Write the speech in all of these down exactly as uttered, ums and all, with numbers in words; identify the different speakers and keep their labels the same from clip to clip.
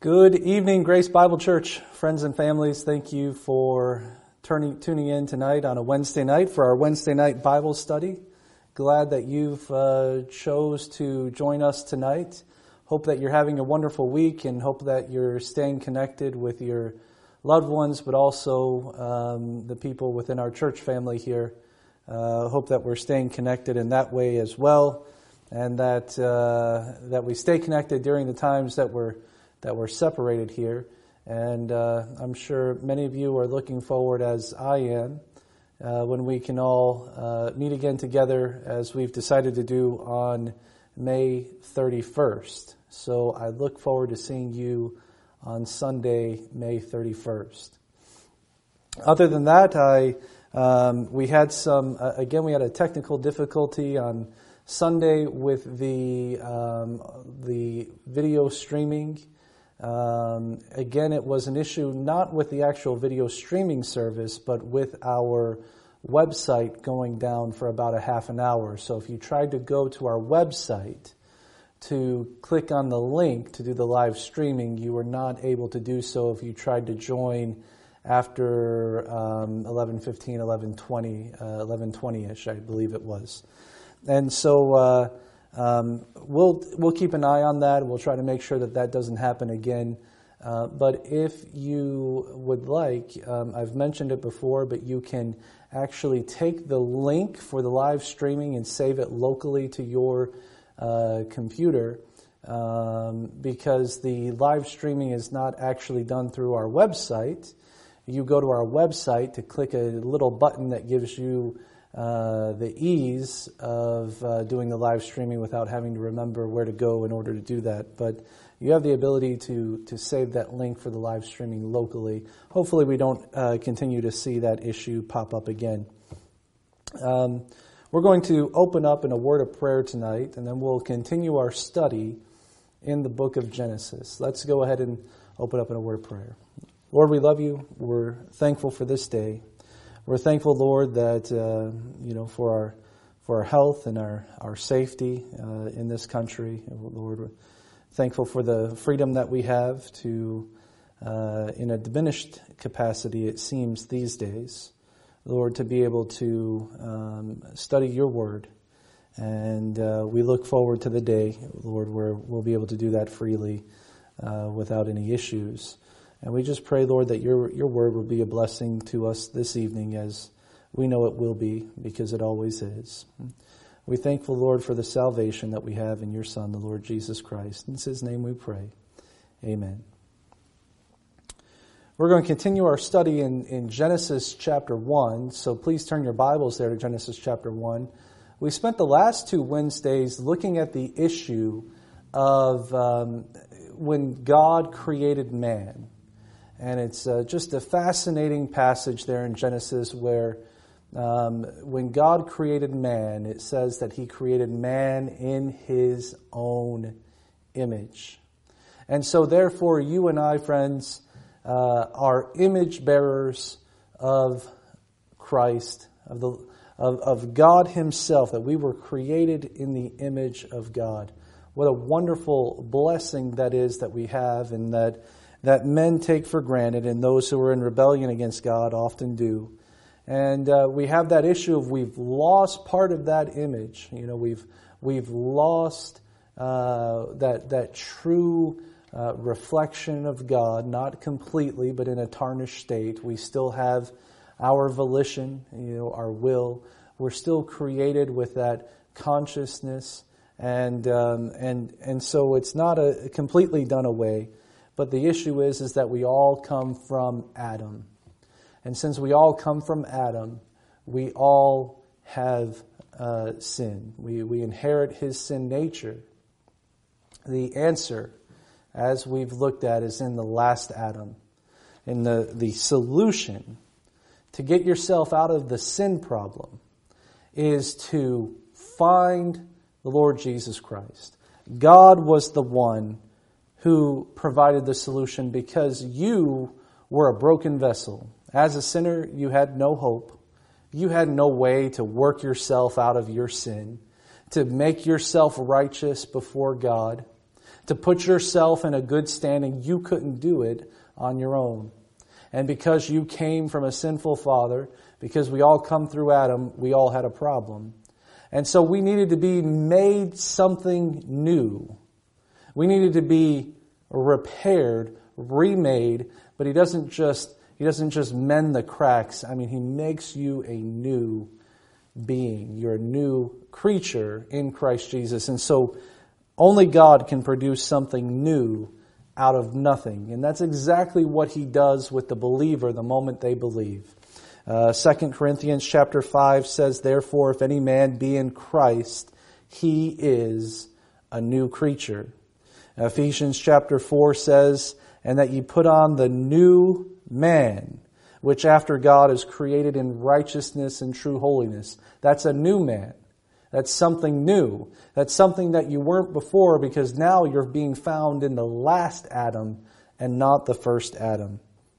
Speaker 1: Good evening, Grace Bible Church, friends and families. Thank you for turning, tuning in tonight on a Wednesday night for our Wednesday night Bible study. Glad that you've uh, chose to join us tonight. Hope that you're having a wonderful week and hope that you're staying connected with your loved ones, but also um, the people within our church family here. Uh, hope that we're staying connected in that way as well, and that uh, that we stay connected during the times that we're that we're separated here. And uh, I'm sure many of you are looking forward, as I am, uh, when we can all uh, meet again together as we've decided to do on May thirty-first. So I look forward to seeing you on Sunday, May thirty-first. Other than that, I um, we had some, uh, again, we had a technical difficulty on Sunday with the um, the video streaming. Um, again, it was an issue not with the actual video streaming service, but with our website going down for about a half an hour. So if you tried to go to our website to click on the link to do the live streaming, you were not able to do so if you tried to join after um, eleven fifteen, eleven twenty, uh, eleven twenty-ish, I believe it was. And so uh Um, we'll we'll keep an eye on that. We'll try to make sure that that doesn't happen again. Uh, but if you would like, um, I've mentioned it before, but you can actually take the link for the live streaming and save it locally to your uh, computer, um, because the live streaming is not actually done through our website. You go to our website to click a little button that gives you Uh, the ease of uh, doing the live streaming without having to remember where to go in order to do that. But you have the ability to to save that link for the live streaming locally. Hopefully we don't uh, continue to see that issue pop up again. Um, we're going to open up in a word of prayer tonight, and then we'll continue our study in the book of Genesis. Let's go ahead and open up in a word of prayer. Lord, we love you. We're thankful for this day. We're thankful, Lord, that uh, you know for our for our health and our our safety uh, in this country. Lord, we're thankful for the freedom that we have to, uh, in a diminished capacity, it seems these days, Lord, to be able to um, study Your Word, and uh, we look forward to the day, Lord, where we'll be able to do that freely uh, without any issues. And we just pray, Lord, that your your word will be a blessing to us this evening, as we know it will be, because it always is. We're thankful, Lord, for the salvation that we have in your Son, the Lord Jesus Christ. In his name we pray. Amen. We're going to continue our study in, in Genesis chapter one, so please turn your Bibles there to Genesis chapter one. We spent the last two Wednesdays looking at the issue of um, when God created man. And it's uh, just a fascinating passage there in Genesis where um, when God created man, it says that he created man in his own image. And so therefore, you and I, friends, uh, are image bearers of Christ, of the of, of God himself, that we were created in the image of God. What a wonderful blessing that is that we have, and that that men take for granted, and those who are in rebellion against God often do. And uh, we have that issue of we've lost part of that image. You know, we've we've lost uh, that that true uh, reflection of God, not completely, but in a tarnished state. We still have our volition, you know, our will. We're still created with that consciousness, and um, and and so it's not a completely done away. But the issue is, is that we all come from Adam. And since we all come from Adam, we all have uh, sin. We, we inherit his sin nature. The answer, as we've looked at, is in the last Adam. And the, the solution to get yourself out of the sin problem is to find the Lord Jesus Christ. God was the one who provided the solution, because you were a broken vessel. As a sinner, you had no hope. You had no way to work yourself out of your sin, to make yourself righteous before God, to put yourself in a good standing. You couldn't do it on your own. And because you came from a sinful father, because we all come through Adam, we all had a problem. And so we needed to be made something new. We needed to be repaired, remade, but he doesn't just he doesn't just mend the cracks. I mean, he makes you a new being. You're a new creature in Christ Jesus. And so only God can produce something new out of nothing. And that's exactly what he does with the believer the moment they believe. Uh, Second Corinthians chapter five says, therefore, if any man be in Christ, he is a new creature. Ephesians chapter four says, and that ye put on the new man, which after God is created in righteousness and true holiness. That's a new man. That's something new. That's something that you weren't before, because now you're being found in the last Adam and not the first Adam.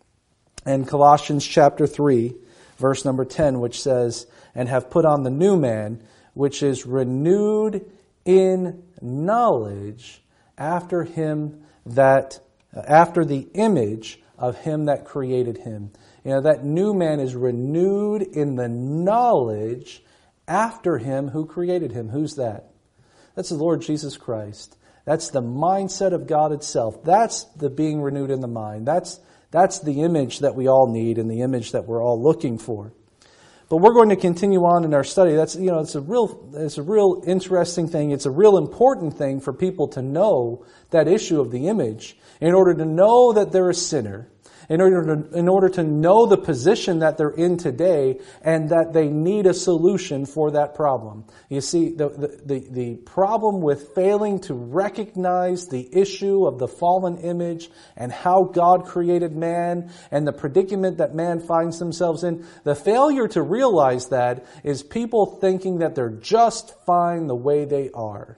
Speaker 1: And Colossians chapter three, verse number ten, which says, and have put on the new man, which is renewed in knowledge after him that, after the image of him that created him. You know, that new man is renewed in the knowledge after him who created him. Who's that? That's the Lord Jesus Christ. That's the mindset of God itself. That's the being renewed in the mind. That's that's the image that we all need and the image that we're all looking for. But we're going to continue on in our study. That's you know, it's a real it's a real interesting thing. It's a real important thing for people to know that issue of the image in order to know that they're a sinner. In order to, in order to know the position that they're in today and that they need a solution for that problem. You see, the, the, the, the problem with failing to recognize the issue of the fallen image and how God created man and the predicament that man finds themselves in, the failure to realize that is people thinking that they're just fine the way they are.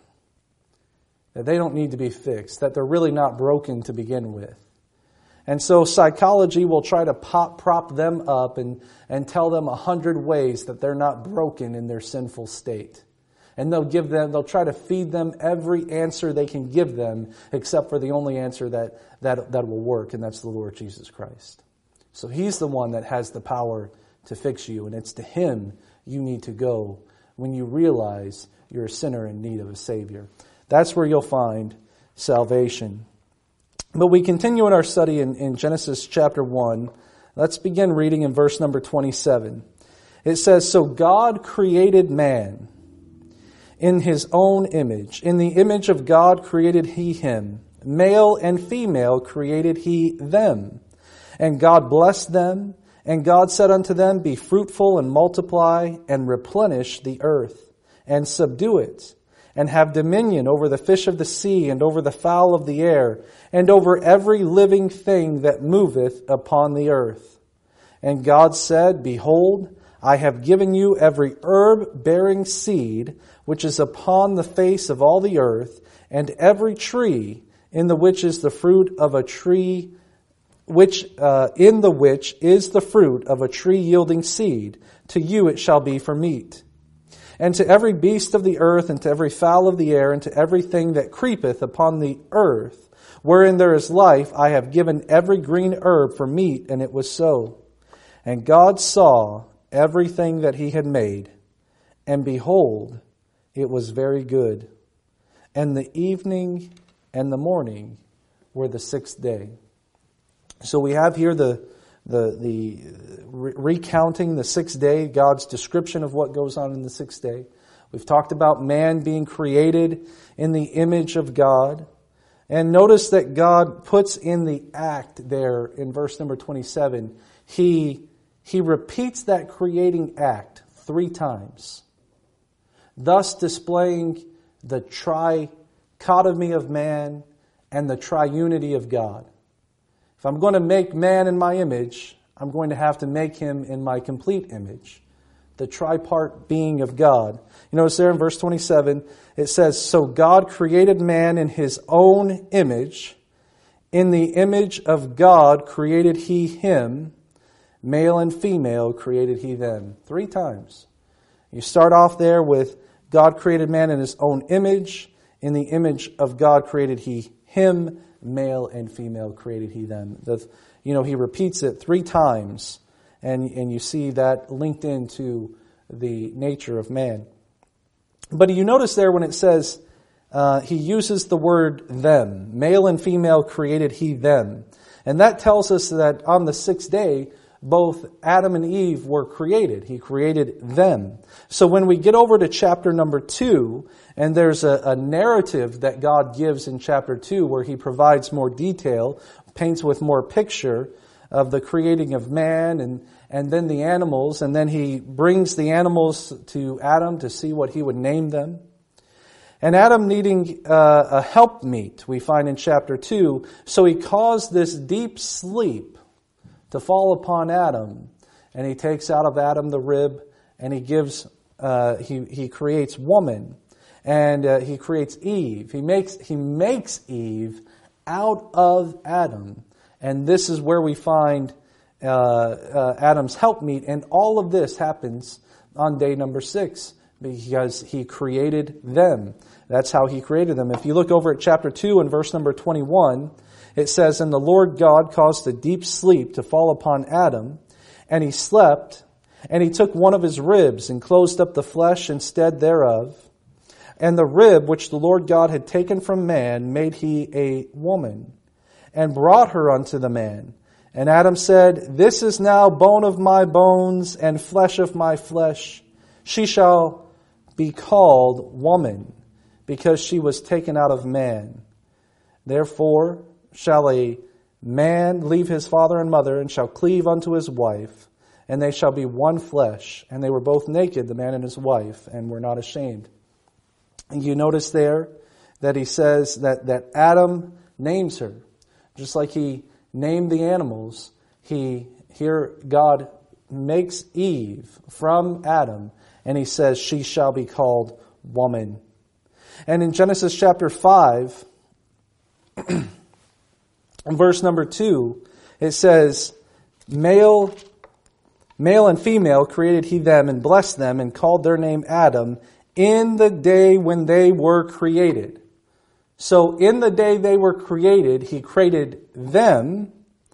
Speaker 1: That they don't need to be fixed, that they're really not broken to begin with. And so psychology will try to pop, prop them up and, and tell them a hundred ways that they're not broken in their sinful state. And they'll give them, they'll try to feed them every answer they can give them, except for the only answer that, that, that will work, and that's the Lord Jesus Christ. So he's the one that has the power to fix you, and it's to him you need to go when you realize you're a sinner in need of a Savior. That's where you'll find salvation. But we continue in our study in, in Genesis chapter one. Let's begin reading in verse number twenty-seven. It says, so God created man in his own image. In the image of God created he him. Male and female created he them. And God blessed them. And God said unto them, be fruitful and multiply and replenish the earth and subdue it. And have dominion over the fish of the sea, and over the fowl of the air, and over every living thing that moveth upon the earth. And God said, behold, I have given you every herb bearing seed, which is upon the face of all the earth, and every tree in the which is the fruit of a tree, which uh, in the which is the fruit of a tree yielding seed. To you it shall be for meat. And to every beast of the earth, and to every fowl of the air, and to everything that creepeth upon the earth, wherein there is life, I have given every green herb for meat, and it was so. And God saw everything that he had made, and behold, it was very good. And the evening and the morning were the sixth day. So we have here the The, the re- recounting the sixth day, God's description of what goes on in the sixth day. We've talked about man being created in the image of God. And notice that God puts in the act there in verse number twenty-seven. He, he repeats that creating act three times, thus displaying the trichotomy of man and the triunity of God. If I'm going to make man in my image, I'm going to have to make him in my complete image, the tripart being of God. You notice there in verse twenty-seven, it says, so God created man in his own image. In the image of God created he him. Male and female created he them. Three times. You start off there with God created man in his own image. In the image of God created he him, male and female created he them. The, you know, he repeats it three times, and, and you see that linked into the nature of man. But you notice there when it says, uh, he uses the word them. Male and female created he them. And that tells us that on the sixth day, both Adam and Eve were created. He created them. So when we get over to chapter number two, and there's a, a narrative that God gives in chapter two where he provides more detail, paints with more picture of the creating of man and, and then the animals, and then he brings the animals to Adam to see what he would name them. And Adam needing uh, a helpmeet, we find in chapter two, so he caused this deep sleep to fall upon Adam, and he takes out of Adam the rib, and he gives, uh, he he creates woman, and uh, he creates Eve. He makes he makes Eve out of Adam, and this is where we find uh, uh, Adam's helpmeet, and all of this happens on day number six because he created them. That's how he created them. If you look over at chapter two and verse number twenty-one. It says, and the Lord God caused a deep sleep to fall upon Adam, and he slept, and he took one of his ribs and closed up the flesh instead thereof. And the rib which the Lord God had taken from man made he a woman, and brought her unto the man. And Adam said, this is now bone of my bones and flesh of my flesh. She shall be called woman, because she was taken out of man. Therefore shall a man leave his father and mother, and shall cleave unto his wife, and they shall be one flesh. And they were both naked, the man and his wife, and were not ashamed. And you notice there that he says that, that Adam names her. Just like he named the animals, he here God makes Eve from Adam, and he says she shall be called woman. And in Genesis chapter five, in verse number two, it says, Male, male and female created he them, and blessed them, and called their name Adam, in the day when they were created. So in the day they were created, he created them,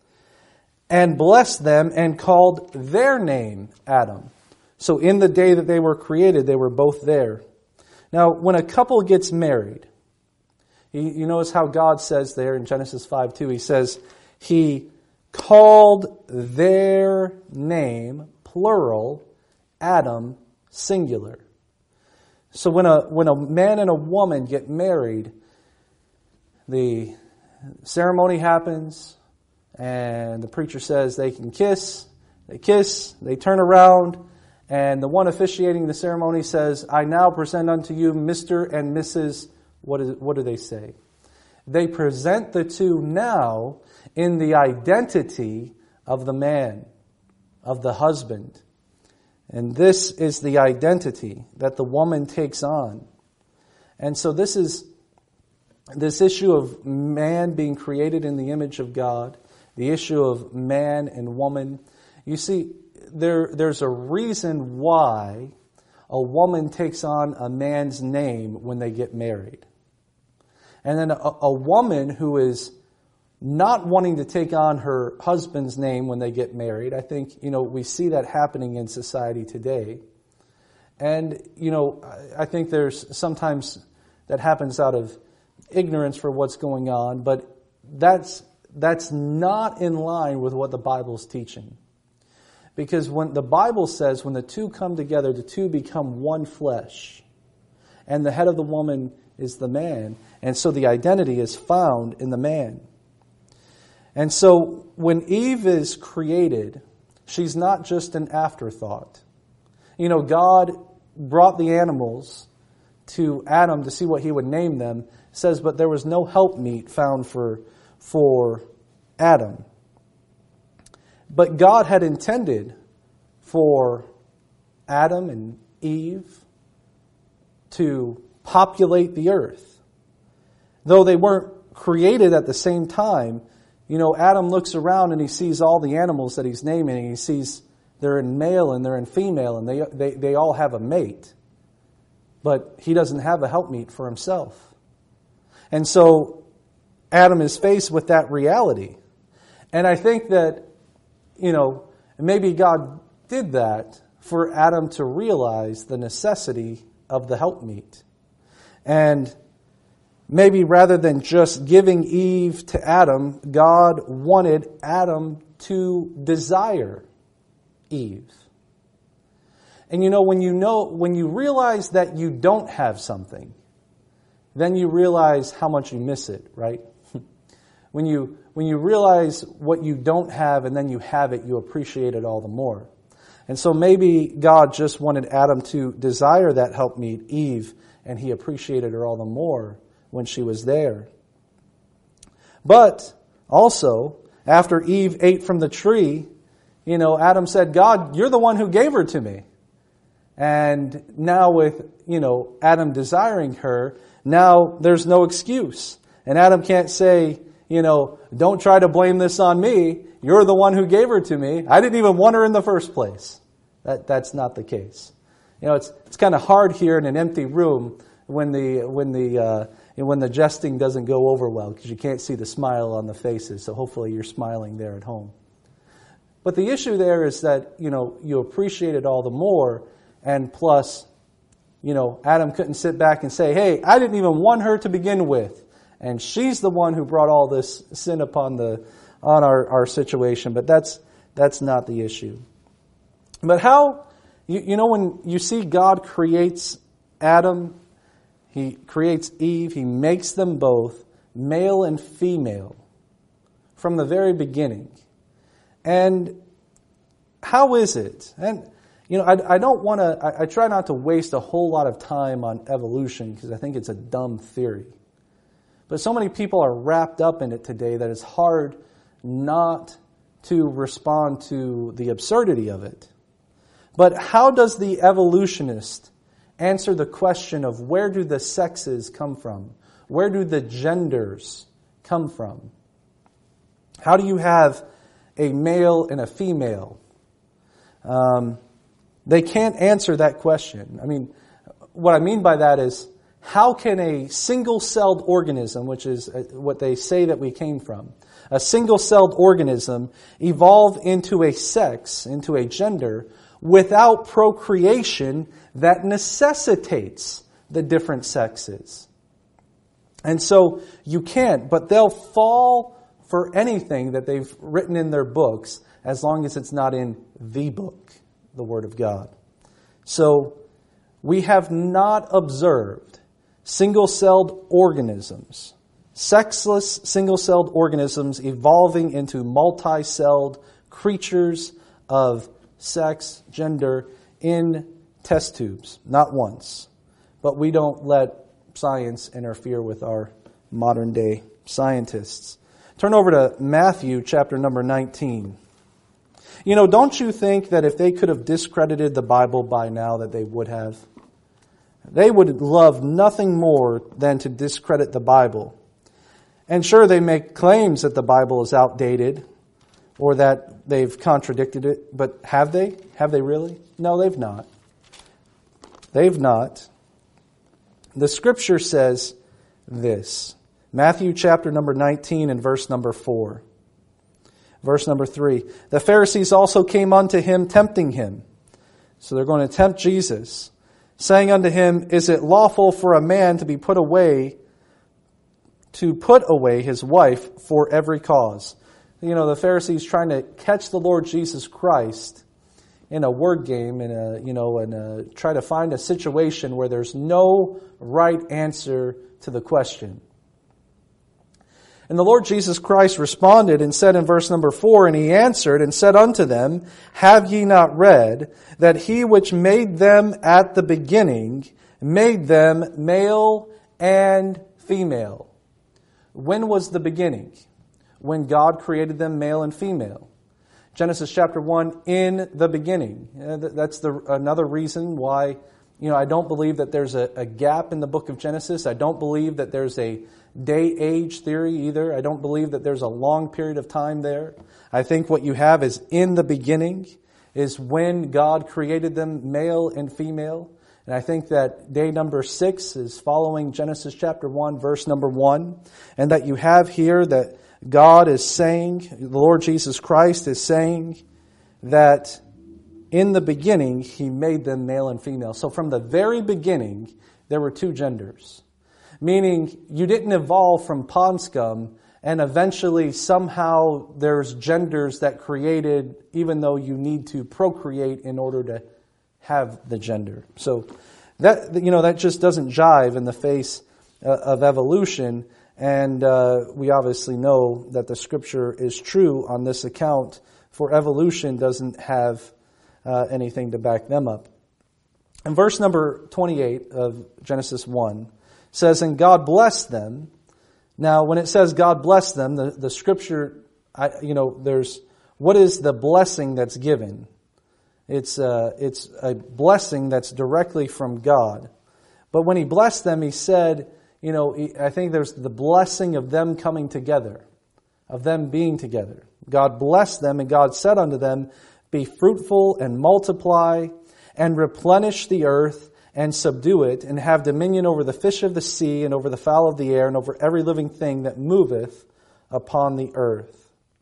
Speaker 1: and blessed them, and called their name Adam. So in the day that they were created, they were both there. Now, when a couple gets married, you notice how God says there in Genesis five two, he says, he called their name, plural, Adam, singular. So when a when a man and a woman get married, the ceremony happens, and the preacher says they can kiss, they kiss, they turn around, and the one officiating the ceremony says, I now present unto you Mister and Missus What is what do they say? They present the two now in the identity of the man, of the husband. And this is the identity that the woman takes on. And so this is this issue of man being created in the image of God, the issue of man and woman. You see, there there's a reason why a woman takes on a man's name when they get married. And then a, a woman who is not wanting to take on her husband's name when they get married, I think, you know, we see that happening in society today. And, you know, I think there's sometimes that happens out of ignorance for what's going on, but that's that's not in line with what the Bible's teaching. Because when the Bible says when the two come together, the two become one flesh. And the head of the woman is the man. And so the identity is found in the man. And so when Eve is created, she's not just an afterthought. You know, God brought the animals to Adam to see what he would name them. It says, but there was no helpmeet found for, for Adam. But God had intended for Adam and Eve to populate the earth. Though they weren't created at the same time, you know, Adam looks around and he sees all the animals that he's naming, and he sees they're in male and they're in female, and they, they, they all have a mate. But he doesn't have a helpmeet for himself. And so Adam is faced with that reality. And I think that, you know, maybe God did that for Adam to realize the necessity of the helpmeet. And maybe rather than just giving Eve to Adam, God wanted Adam to desire Eve. And you know, when you know, when you realize that you don't have something, then you realize how much you miss it, right? When you, when you realize what you don't have and then you have it, you appreciate it all the more. And so maybe God just wanted Adam to desire that helpmeet, Eve, and he appreciated her all the more when she was there. But also, after Eve ate from the tree, you know, Adam said, God, you're the one who gave her to me. And now with, you know, Adam desiring her, now there's no excuse. And Adam can't say, you know, don't try to blame this on me. You're the one who gave her to me. I didn't even want her in the first place. That that's not the case. You know, it's it's kind of hard here in an empty room when the when the uh, when the jesting doesn't go over well because you can't see the smile on the faces. So hopefully you're smiling there at home. But the issue there is that, you know, you appreciate it all the more, and plus, you know, Adam couldn't sit back and say, "Hey, I didn't even want her to begin with, and she's the one who brought all this sin upon the on our, our situation." But that's that's not the issue. But how, you, you know, when you see God creates Adam, He creates Eve, He makes them both male and female from the very beginning. And how is it? And, you know, I, I don't want to, I, I try not to waste a whole lot of time on evolution because I think it's a dumb theory. But so many people are wrapped up in it today that it's hard not to respond to the absurdity of it. But how does the evolutionist answer the question of where do the sexes come from? Where do the genders come from? How do you have a male and a female? Um, they can't answer that question. I mean, what I mean by that is, how can a single-celled organism, which is what they say that we came from, a single-celled organism evolve into a sex, into a gender, without procreation that necessitates the different sexes? And so you can't, but they'll fall for anything that they've written in their books as long as it's not in the book, the Word of God. So we have not observed single-celled organisms, sexless single-celled organisms evolving into multi-celled creatures of sex, gender, in test tubes. Not once. But we don't let science interfere with our modern day scientists. Turn over to Matthew chapter number nineteen. You know, don't you think that if they could have discredited the Bible by now that they would have? They would love nothing more than to discredit the Bible. And sure, they make claims that the Bible is outdated or that they've contradicted it, but have they? Have they really? No, they've not. They've not. The Scripture says this. Matthew chapter number nineteen and verse number four. Verse number three. The Pharisees also came unto him, tempting him. So they're going to tempt Jesus, saying unto him, Is it lawful for a man to be put away, to put away his wife for every cause? You know, the Pharisees trying to catch the Lord Jesus Christ in a word game, in a, you know, and a, try to find a situation where there's no right answer to the question. And the Lord Jesus Christ responded and said in verse number four, And he answered and said unto them, Have ye not read that he which made them at the beginning made them male and female? When was the beginning? When God created them male and female. Genesis chapter one, in the beginning. That's the another reason why, you know, I don't believe that there's a, a gap in the book of Genesis. I don't believe that there's a day-age theory either. I don't believe that there's a long period of time there. I think what you have is in the beginning is when God created them male and female. And I think that day number six is following Genesis chapter one, verse number one. And that you have here that God is saying, the Lord Jesus Christ is saying that in the beginning He made them male and female. So from the very beginning, there were two genders. Meaning you didn't evolve from pond scum and eventually somehow there's genders that created, even though you need to procreate in order to have the gender. So that, you know, that just doesn't jive in the face uh, of evolution. And uh, we obviously know that the Scripture is true on this account, for evolution doesn't have uh, anything to back them up. And verse number twenty-eight of Genesis one says, "And God blessed them." Now, when it says God blessed them, the, the Scripture, I, you know, there's, what is the blessing that's given? It's uh, it's a blessing that's directly from God. But when He blessed them, He said, you know, I think there's the blessing of them coming together, of them being together. God blessed them, and God said unto them, "Be fruitful and multiply, and replenish the earth, and subdue it, and have dominion over the fish of the sea, and over the fowl of the air, and over every living thing that moveth upon the earth."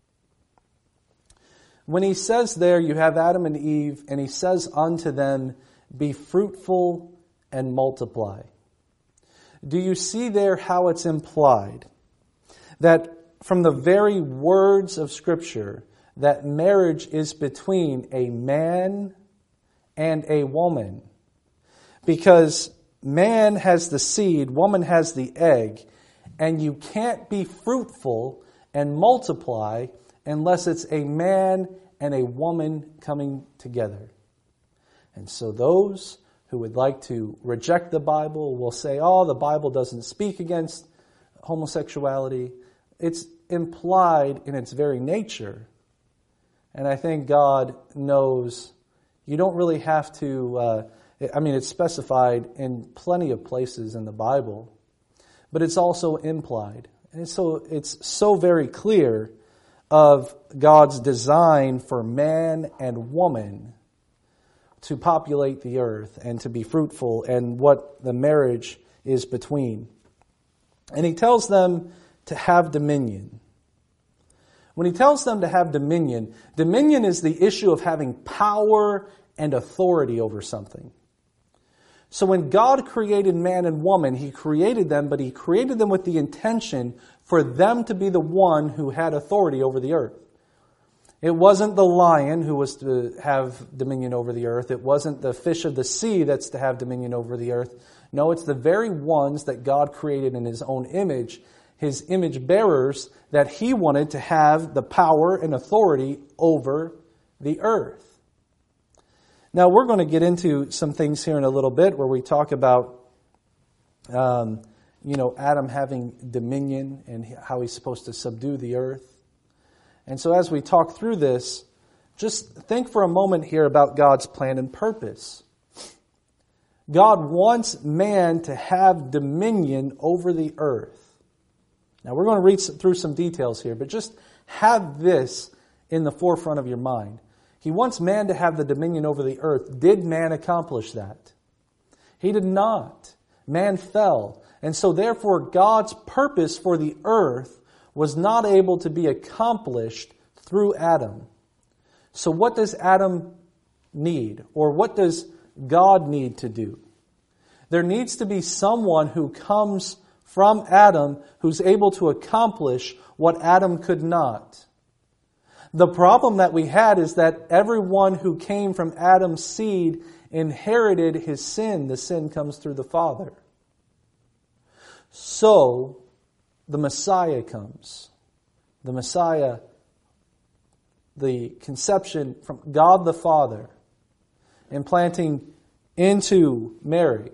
Speaker 1: When He says there, you have Adam and Eve, and He says unto them, "Be fruitful and multiply." Do you see there how it's implied that from the very words of Scripture, that marriage is between a man and a woman? Because man has the seed, woman has the egg, and you can't be fruitful and multiply unless it's a man and a woman coming together. And so those who would like to reject the Bible will say, oh, the Bible doesn't speak against homosexuality. It's implied in its very nature. And I think God knows you don't really have to, uh, I mean, it's specified in plenty of places in the Bible, but it's also implied. And so it's so very clear of God's design for man and woman to populate the earth and to be fruitful, and what the marriage is between. And He tells them to have dominion. When He tells them to have dominion, dominion is the issue of having power and authority over something. So when God created man and woman, He created them, but He created them with the intention for them to be the one who had authority over the earth. It wasn't the lion who was to have dominion over the earth. It wasn't the fish of the sea that's to have dominion over the earth. No, it's the very ones that God created in His own image, His image bearers, that He wanted to have the power and authority over the earth. Now, we're going to get into some things here in a little bit where we talk about, um, you know, Adam having dominion and how he's supposed to subdue the earth. And so as we talk through this, just think for a moment here about God's plan and purpose. God wants man to have dominion over the earth. Now we're going to read through some details here, but just have this in the forefront of your mind. He wants man to have the dominion over the earth. Did man accomplish that? He did not. Man fell. And so therefore God's purpose for the earth was not able to be accomplished through Adam. So what does Adam need? Or what does God need to do? There needs to be someone who comes from Adam who's able to accomplish what Adam could not. The problem that we had is that everyone who came from Adam's seed inherited his sin. The sin comes through the Father. So the Messiah comes. The Messiah, the conception from God the Father, implanting into Mary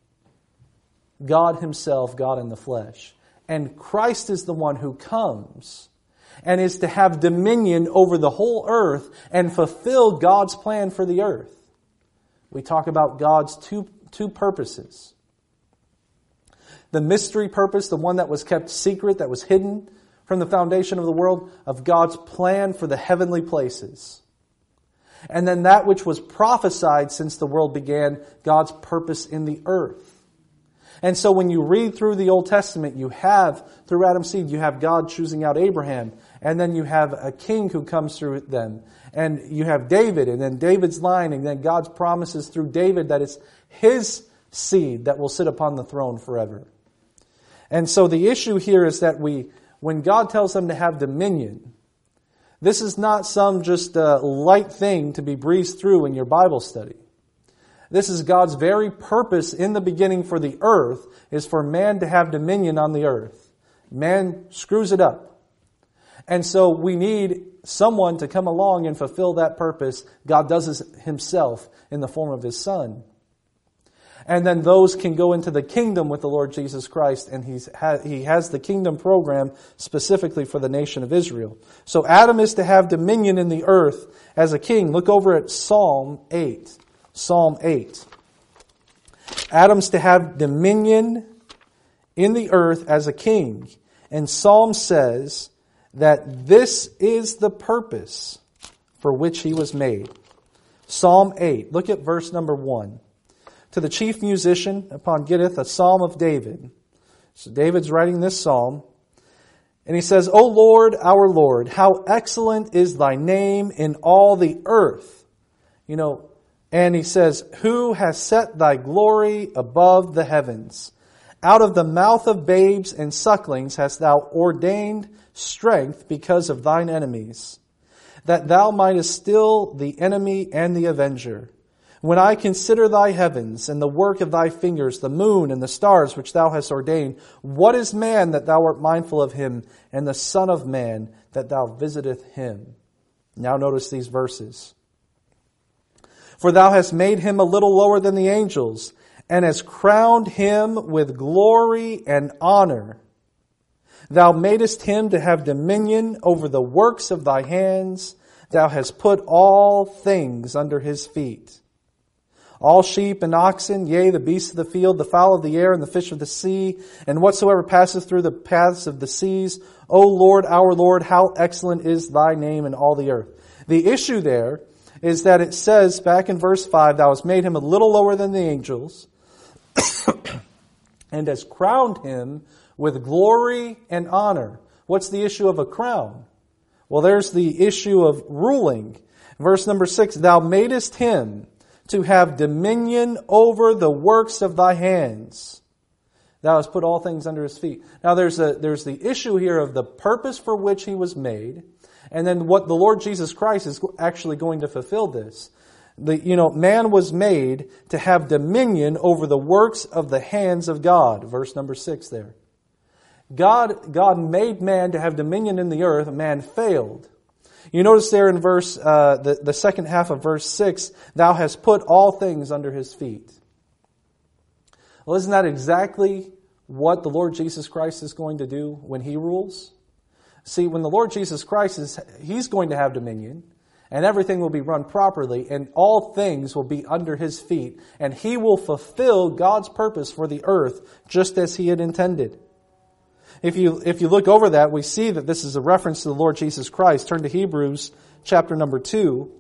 Speaker 1: God Himself, God in the flesh. And Christ is the one who comes and is to have dominion over the whole earth and fulfill God's plan for the earth. We talk about God's two, two purposes. The mystery purpose, the one that was kept secret, that was hidden from the foundation of the world, of God's plan for the heavenly places. And then that which was prophesied since the world began, God's purpose in the earth. And so when you read through the Old Testament, you have, through Adam's seed, you have God choosing out Abraham. And then you have a king who comes through them. And you have David, and then David's line, and then God's promises through David that it's his seed that will sit upon the throne forever. And so the issue here is that we, when God tells them to have dominion, this is not some just uh, light thing to be breezed through in your Bible study. This is God's very purpose in the beginning for the earth, is for man to have dominion on the earth. Man screws it up. And so we need someone to come along and fulfill that purpose. God does it himself in the form of his Son. And then those can go into the kingdom with the Lord Jesus Christ, and he's ha- he has the kingdom program specifically for the nation of Israel. So Adam is to have dominion in the earth as a king. Look over at Psalm eight. Psalm eight. Adam's to have dominion in the earth as a king. And Psalm says that this is the purpose for which he was made. Psalm eight. Look at verse number one. To the chief musician upon Gittith, a psalm of David. So David's writing this psalm. And he says, O Lord, our Lord, how excellent is thy name in all the earth. You know, and he says, who has set thy glory above the heavens? Out of the mouth of babes and sucklings hast thou ordained strength because of thine enemies, that thou mightest still the enemy and the avenger. When I consider thy heavens and the work of thy fingers, the moon and the stars which thou hast ordained, what is man that thou art mindful of him, and the son of man that thou visiteth him? Now notice these verses. For thou hast made him a little lower than the angels, and hast crowned him with glory and honor. Thou madest him to have dominion over the works of thy hands. Thou hast put all things under his feet. All sheep and oxen, yea, the beasts of the field, the fowl of the air, and the fish of the sea, and whatsoever passeth through the paths of the seas. O Lord, our Lord, how excellent is thy name in all the earth. The issue there is that it says back in verse five, thou hast made him a little lower than the angels, and hast crowned him with glory and honor. What's the issue of a crown? Well, there's the issue of ruling. Verse number six, thou madest him to have dominion over the works of thy hands. Thou hast put all things under his feet. Now there's a, there's the issue here of the purpose for which he was made, and then what the Lord Jesus Christ is actually going to fulfill this. The, you know, man was made to have dominion over the works of the hands of God. Verse number six there. God, God made man to have dominion in the earth. Man failed. You notice there in verse, uh, the, the second half of verse six, thou hast put all things under his feet. Well, isn't that exactly what the Lord Jesus Christ is going to do when he rules? See, when the Lord Jesus Christ is, he's going to have dominion, and everything will be run properly, and all things will be under his feet, and he will fulfill God's purpose for the earth just as he had intended. If you if you look over that, we see that this is a reference to the Lord Jesus Christ. Turn to Hebrews chapter number two.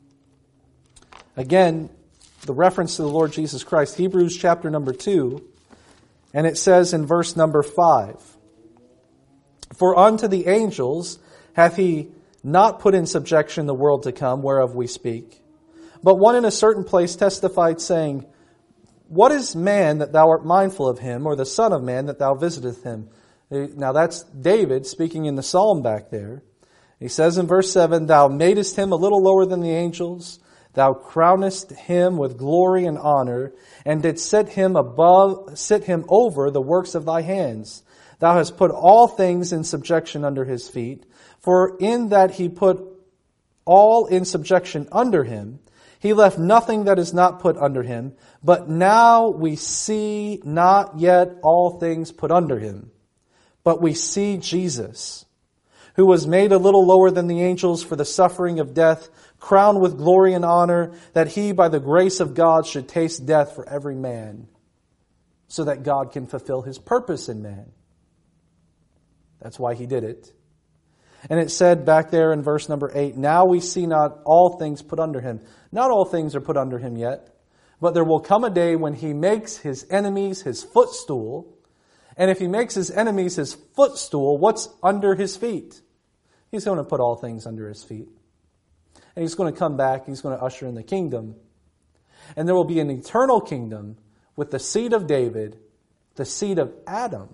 Speaker 1: Again, the reference to the Lord Jesus Christ. Hebrews chapter number two. And it says in verse number five, for unto the angels hath he not put in subjection the world to come, whereof we speak. But one in a certain place testified, saying, what is man that thou art mindful of him, or the son of man that thou visiteth him? Now that's David speaking in the psalm back there. He says in verse seven, thou madest him a little lower than the angels. Thou crownest him with glory and honor, and didst set him above, set him over the works of thy hands. Thou hast put all things in subjection under his feet. For in that he put all in subjection under him, he left nothing that is not put under him. But now we see not yet all things put under him. But we see Jesus, who was made a little lower than the angels for the suffering of death, crowned with glory and honor, that he by the grace of God should taste death for every man, so that God can fulfill his purpose in man. That's why he did it. And it said back there in verse number eight, now we see not all things put under him. Not all things are put under him yet, but there will come a day when he makes his enemies his footstool. And if he makes his enemies his footstool, what's under his feet? He's going to put all things under his feet. And he's going to come back, he's going to usher in the kingdom. And there will be an eternal kingdom with the seed of David, the seed of Adam.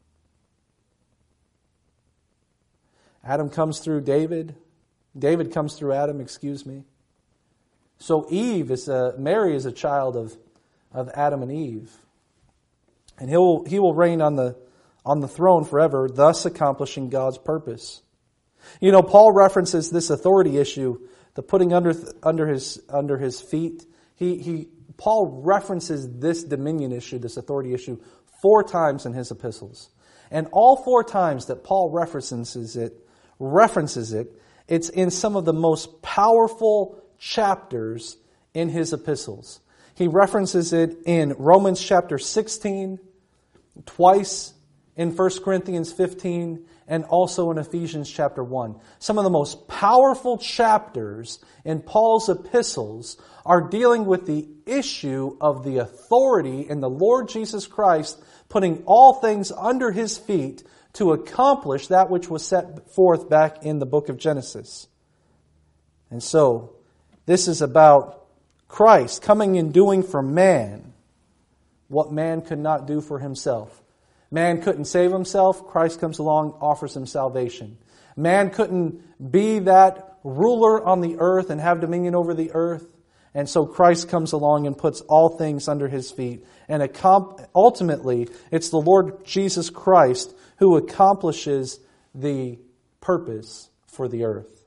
Speaker 1: Adam comes through David. David comes through Adam, excuse me. So Eve is a, Mary is a child of, of Adam and Eve. And he will, he will reign on the, on the throne forever, thus accomplishing God's purpose. You know, Paul references this authority issue, the putting under, under his, under his feet. He, he, Paul references this dominion issue, this authority issue, four times in his epistles. And all four times that Paul references it, references it, it's in some of the most powerful chapters in his epistles. He references it in Romans chapter sixteen, twice in First Corinthians fifteen, and also in Ephesians chapter one. Some of the most powerful chapters in Paul's epistles are dealing with the issue of the authority in the Lord Jesus Christ putting all things under his feet to accomplish that which was set forth back in the book of Genesis. And so, this is about Christ coming and doing for man what man could not do for himself. Man couldn't save himself. Christ comes along, offers him salvation. Man couldn't be that ruler on the earth and have dominion over the earth. And so Christ comes along and puts all things under his feet. And ultimately, it's the Lord Jesus Christ who accomplishes the purpose for the earth.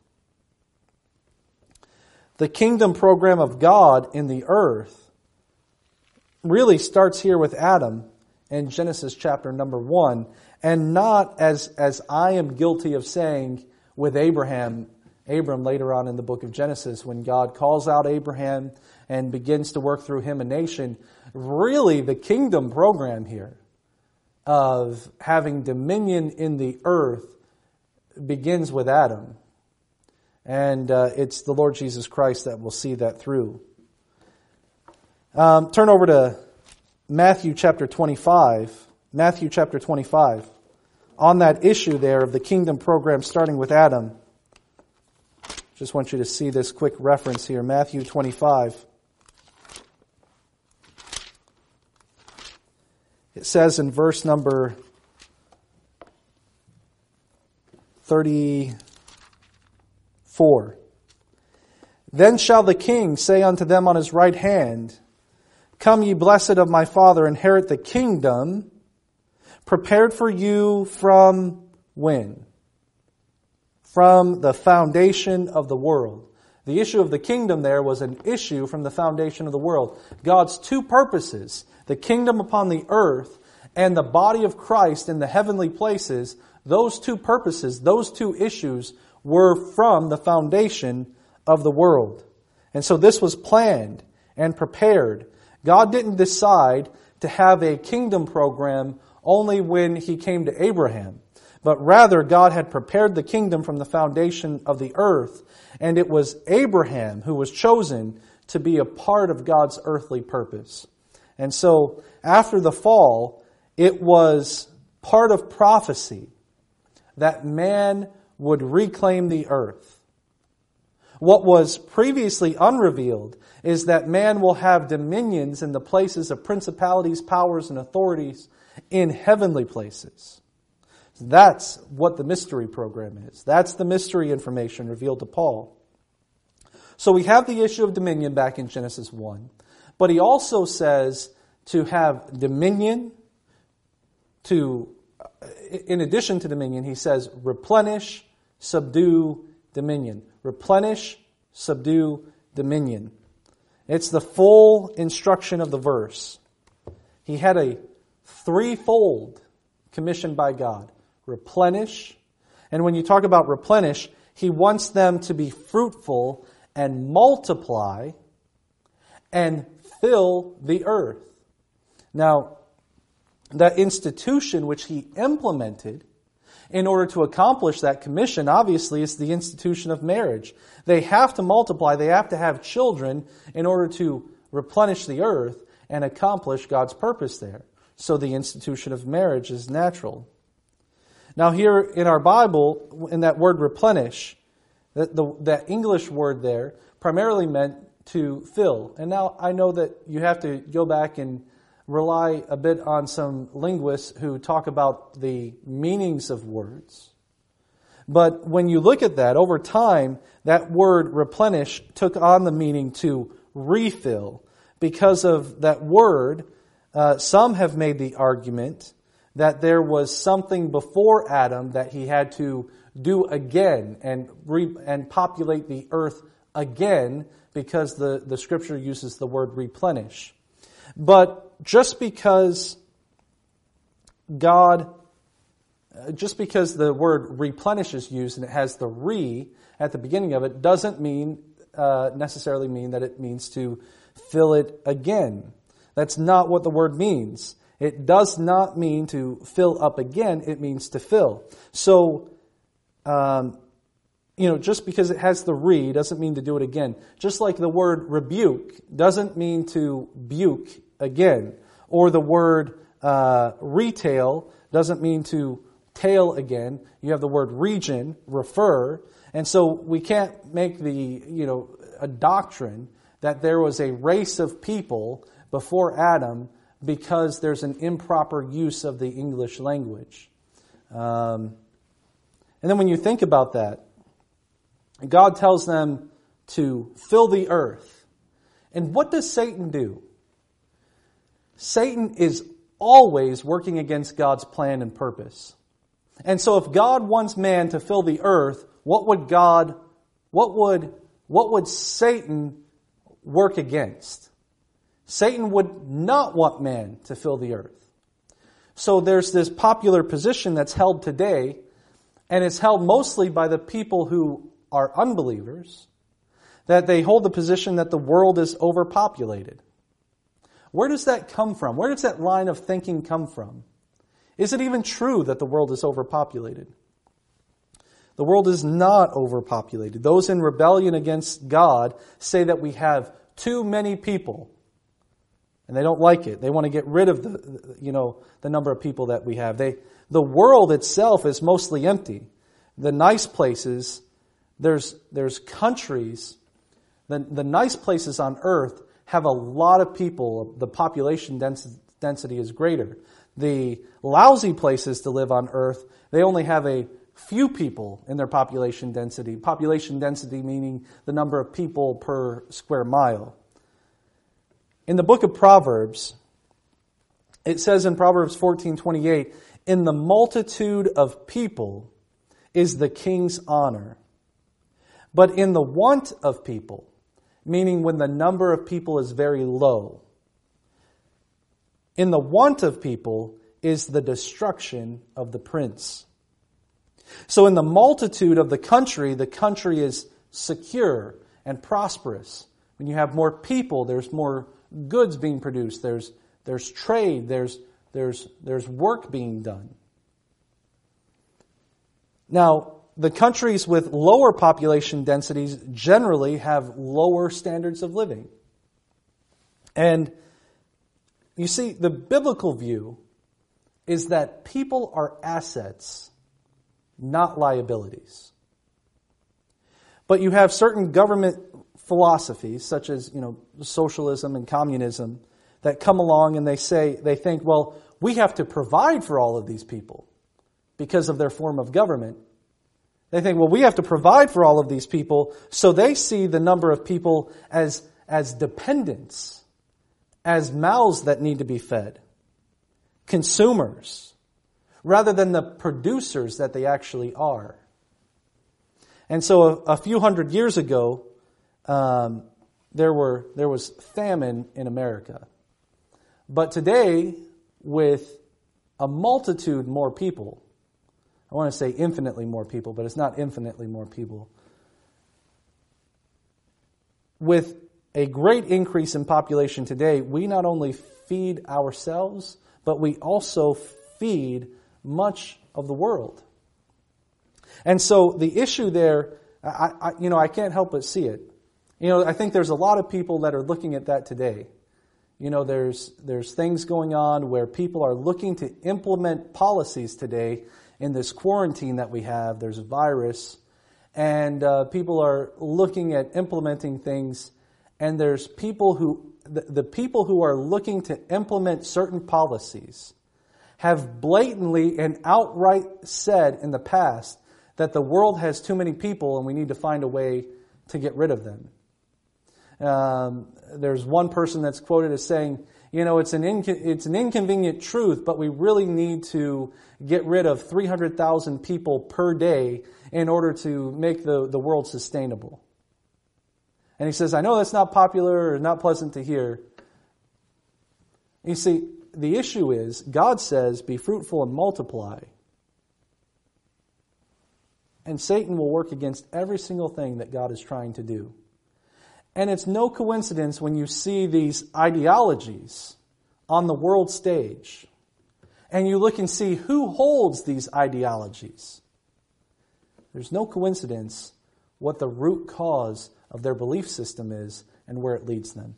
Speaker 1: The kingdom program of God in the earth really starts here with Adam in Genesis chapter number one, and not as, as I am guilty of saying with Abraham, Abram later on in the book of Genesis, when God calls out Abraham and begins to work through him a nation. Really, the kingdom program here of having dominion in the earth begins with Adam. And uh, it's the Lord Jesus Christ that will see that through. Um, turn over to Matthew chapter twenty-five. Matthew chapter twenty-five. On that issue there of the kingdom program starting with Adam. Just want you to see this quick reference here. Matthew twenty-five. It says in verse number thirty-four. Then shall the king say unto them on his right hand, Come ye blessed of my Father, inherit the kingdom prepared for you from when? From the foundation of the world. The issue of the kingdom there was an issue from the foundation of the world. God's two purposes, the kingdom upon the earth and the body of Christ in the heavenly places, those two purposes, those two issues were from the foundation of the world. And so this was planned and prepared. God didn't decide to have a kingdom program only when He came to Abraham. But rather, God had prepared the kingdom from the foundation of the earth, and it was Abraham who was chosen to be a part of God's earthly purpose. And so, after the fall, it was part of prophecy that man would reclaim the earth. What was previously unrevealed is that man will have dominions in the places of principalities, powers, and authorities in heavenly places. That's what the mystery program is. That's the mystery information revealed to Paul. So we have the issue of dominion back in Genesis one. But he also says to have dominion, to, in addition to dominion, he says replenish, subdue, dominion. Replenish, subdue, dominion. It's the full instruction of the verse. He had a threefold commission by God. Replenish. And when you talk about replenish, He wants them to be fruitful and multiply and fill the earth. Now, that institution which He implemented In order to accomplish that commission, obviously, it's the institution of marriage. They have to multiply, they have to have children in order to replenish the earth and accomplish God's purpose there. So the institution of marriage is natural. Now here in our Bible, in that word replenish, that, the, that English word there primarily meant to fill. And now I know that you have to go back and rely a bit on some linguists who talk about the meanings of words. But when you look at that, over time, that word replenish took on the meaning to refill. Because of that word, uh, some have made the argument that there was something before Adam that he had to do again and re- and populate the earth again, because the, the scripture uses the word replenish. But just because God, just because the word replenish is used and it has the re at the beginning of it, doesn't mean uh, necessarily mean that it means to fill it again. That's not what the word means. It does not mean to fill up again. It means to fill. So, um, you know, just because it has the re doesn't mean to do it again. Just like the word rebuke doesn't mean to buke again. Or the word uh, retail doesn't mean to tail again. You have the word region, refer. And so we can't make the, you know, a doctrine that there was a race of people before Adam because there's an improper use of the English language. Um, and then when you think about that, God tells them to fill the earth. And what does Satan do? Satan is always working against God's plan and purpose. And so if God wants man to fill the earth, what would God, what would, what would Satan work against? Satan would not want man to fill the earth. So there's this popular position that's held today, and it's held mostly by the people who are unbelievers, that they hold the position that the world is overpopulated. Where does that come from? Where does that line of thinking come from? Is it even true that the world is overpopulated? The world is not overpopulated. Those in rebellion against God say that we have too many people. And they don't like it. They want to get rid of the, you know, the number of people that we have. They, the world itself is mostly empty. The nice places, there's, there's countries, the, the nice places on earth have a lot of people. The population density, density is greater. The lousy places to live on earth, they only have a few people in their population density. Population density meaning the number of people per square mile. In the book of Proverbs, it says in Proverbs fourteen twenty-eight, "In the multitude of people is the king's honor, but in the want of people," meaning when the number of people is very low, "in the want of people is the destruction of the prince." So in the multitude of the country, the country is secure and prosperous. When you have more people, there's more goods being produced, there's there's trade, there's there's there's work being done. Now, the countries with lower population densities generally have lower standards of living. And you see, the biblical view is that people are assets, not liabilities. But you have certain government philosophies, such as, you know, socialism and communism, that come along and they say, they think, well, we have to provide for all of these people because of their form of government. They think, well, we have to provide for all of these people, so they see the number of people as, as dependents, as mouths that need to be fed, consumers, rather than the producers that they actually are. And so a, a few hundred years ago, um, there were there was famine in America. But today, with a multitude more people, I want to say infinitely more people, but it's not infinitely more people. With a great increase in population today, we not only feed ourselves, but we also feed much of the world. And so the issue there, I, I, you know, I can't help but see it. You know, I think there's a lot of people that are looking at that today. You know, there's there's things going on where people are looking to implement policies today in this quarantine that we have. There's a virus, and uh, people are looking at implementing things. And there's people who, the, the people who are looking to implement certain policies have blatantly and outright said in the past that the world has too many people and we need to find a way to get rid of them. Um, there's one person that's quoted as saying, you know, it's an inco- it's an inconvenient truth, but we really need to get rid of three hundred thousand people per day in order to make the, the world sustainable. And he says, I know that's not popular or not pleasant to hear. You see, the issue is, God says, be fruitful and multiply. And Satan will work against every single thing that God is trying to do. And it's no coincidence when you see these ideologies on the world stage, and you look and see who holds these ideologies. There's no coincidence what the root cause of their belief system is and where it leads them.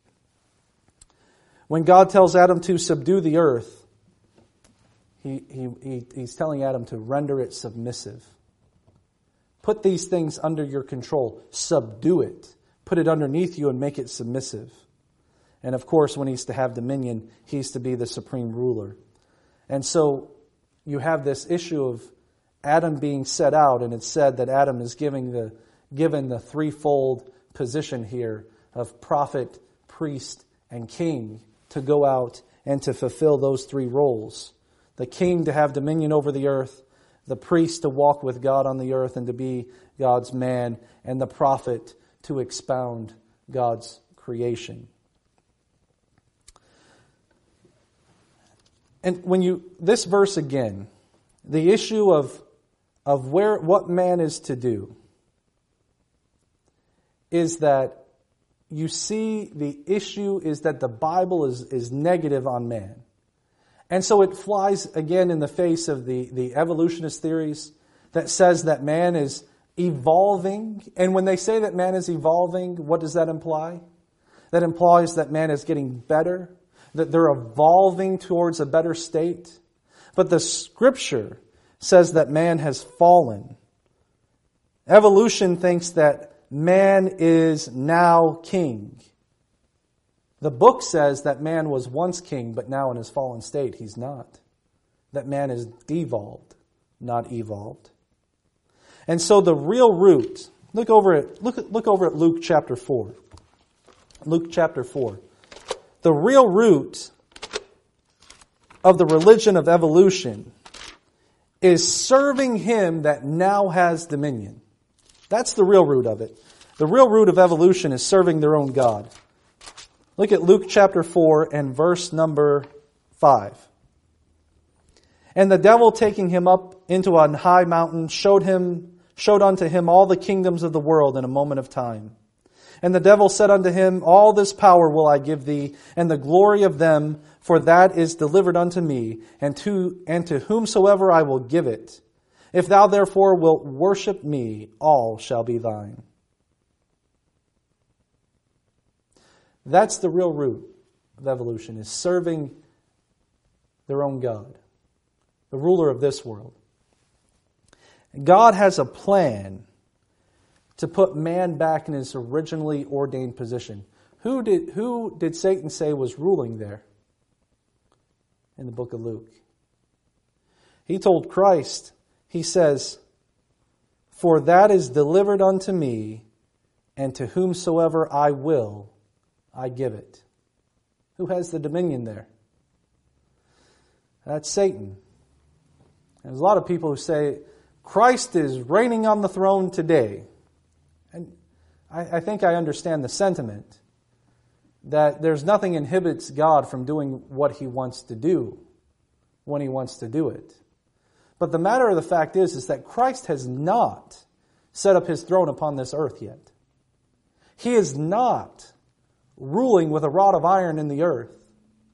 Speaker 1: When God tells Adam to subdue the earth, he, he, he, he's telling Adam to render it submissive. Put these things under your control. Subdue it. Put it underneath you and make it submissive. And of course, when he's to have dominion, he's to be the supreme ruler. And so you have this issue of Adam being set out, and it's said that Adam is giving the, given the threefold position here of prophet, priest, and king to go out and to fulfill those three roles. The king to have dominion over the earth, the priest to walk with God on the earth and to be God's man, and the prophet to expound God's creation. And when you, this verse again, the issue of, of where, what man is to do, is that you see the issue is that the Bible is, is negative on man. And so it flies again in the face of the, the evolutionist theories that says that man is evolving. And when they say that man is evolving, what does that imply? That implies that man is getting better, that they're evolving towards a better state. But the Scripture says that man has fallen. Evolution thinks that man is now king. The book says that man was once king, but now in his fallen state, he's not. That man is devolved, not evolved. And so the real root, look over at look look over at Luke chapter four. Luke chapter four. The real root of the religion of evolution is serving him that now has dominion. That's the real root of it. The real root of evolution is serving their own God. Look at Luke chapter four and verse number five. And the devil, taking him up into a high mountain, showed him showed unto him all the kingdoms of the world in a moment of time. And the devil said unto him, all this power will I give thee, and the glory of them, for that is delivered unto me, and to and to whomsoever I will give it. If thou therefore wilt worship me, all shall be thine. That's the real root of evolution, is serving their own God, the ruler of this world. God has a plan to put man back in his originally ordained position. Who did, who did Satan say was ruling there in the book of Luke? He told Christ, he says, for that is delivered unto me, and to whomsoever I will, I give it. Who has the dominion there? That's Satan. And there's a lot of people who say, Christ is reigning on the throne today. And I, I think I understand the sentiment that there's nothing inhibits God from doing what he wants to do when he wants to do it. But the matter of the fact is, is that Christ has not set up his throne upon this earth yet. He is not ruling with a rod of iron in the earth.